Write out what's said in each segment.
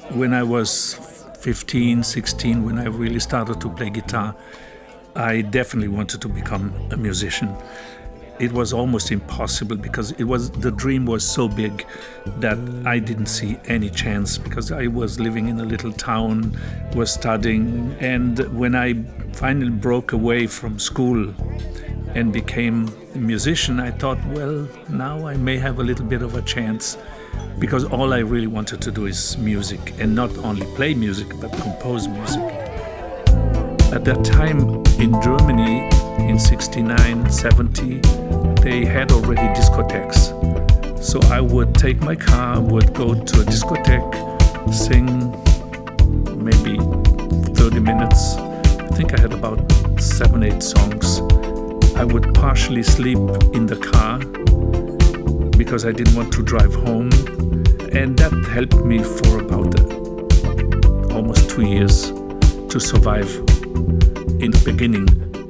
When I was 15, 16, when I really started to play guitar, I definitely wanted to become a musician. It was almost impossible because the dream was so big that I didn't see any chance, because I was living in a little town, was studying, and when I finally broke away from school and became a musician, I thought, well, now I may have a little bit of a chance, because all I really wanted to do is music, and not only play music but compose music. At that time in Germany, in 69, 70, they had already discotheques. So I would take my car, would go to a discotheque, sing maybe 30 minutes. I think I had about 7, 8 songs. I would partially sleep in the car because I didn't want to drive home. And that helped me for about almost 2 years to survive in the beginning.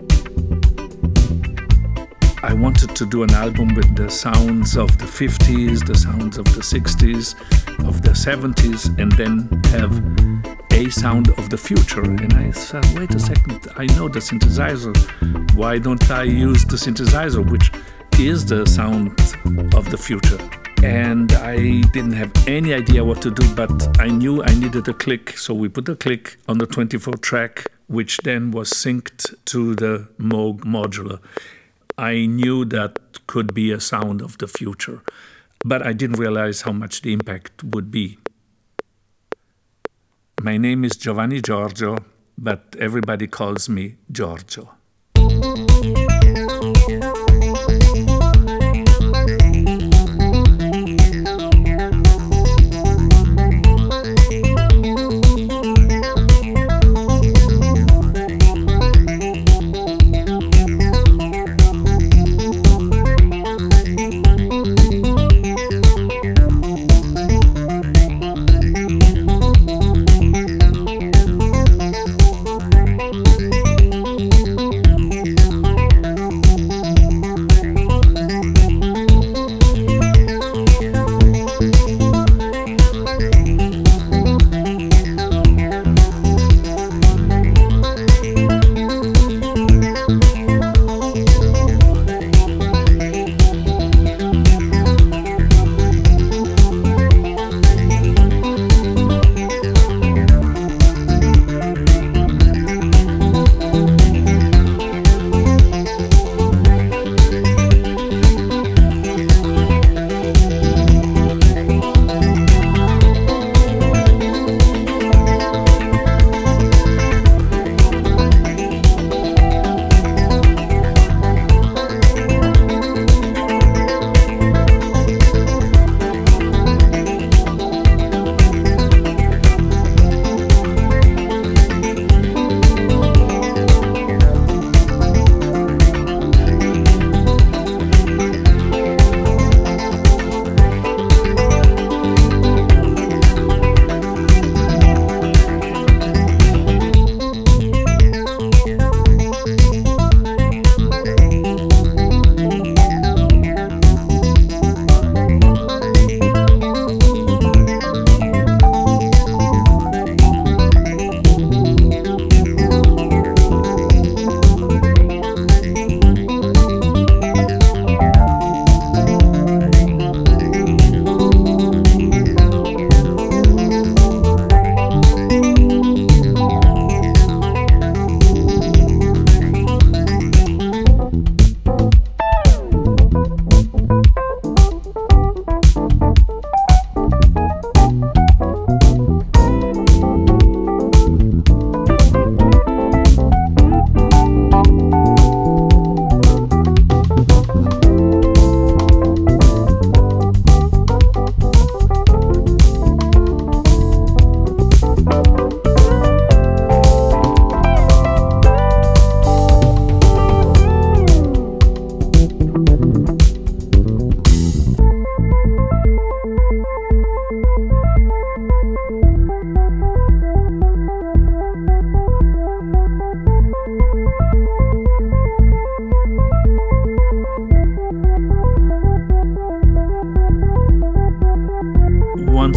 I wanted to do an album with the sounds of the 50s, the sounds of the 60s, of the 70s, and then have a sound of the future. And I said, wait a second, I know the synthesizer. Why don't I use the synthesizer, which is the sound of the future? And I didn't have any idea what to do, but I knew I needed a click. So we put a click on the 24 track, which then was synced to the Moog modular. I knew that could be a sound of the future, but I didn't realize how much the impact would be. My name is Giovanni Giorgio, but everybody calls me Giorgio.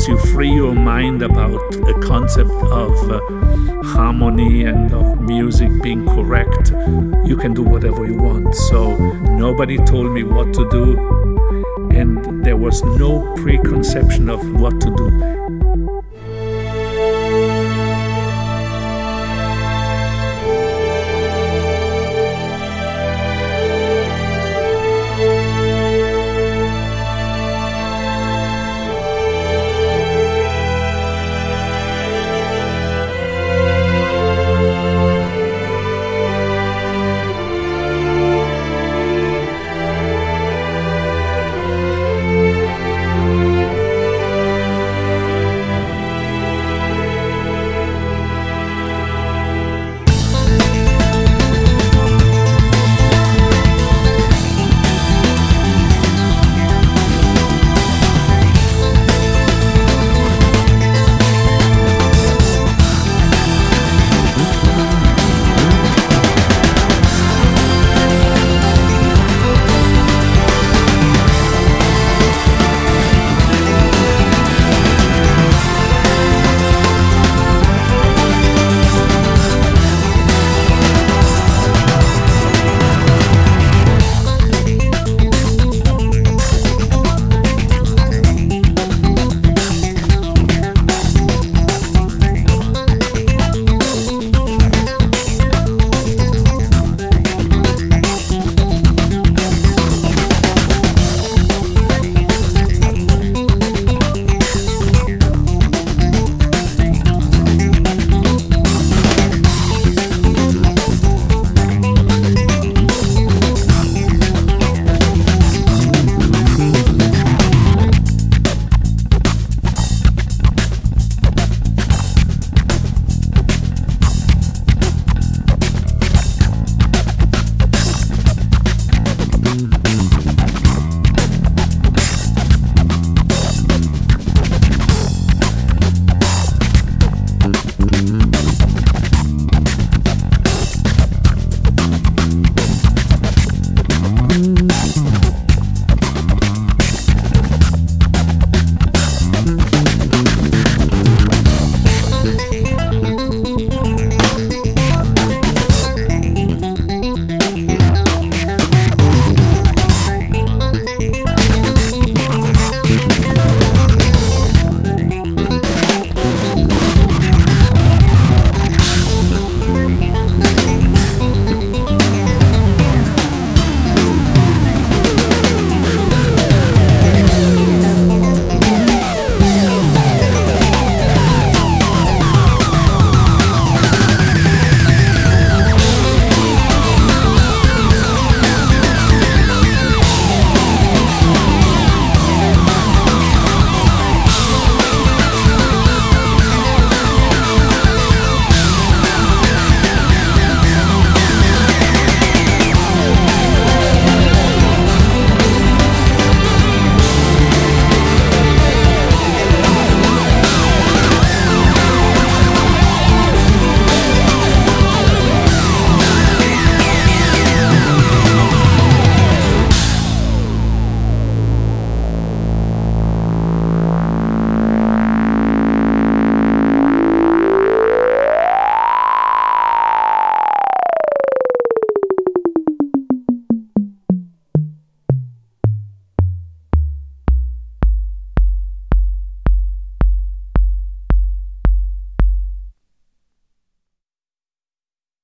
once you free your mind about a concept of harmony and of music being correct, you can do whatever you want. So nobody told me what to do, and there was no preconception of what to do.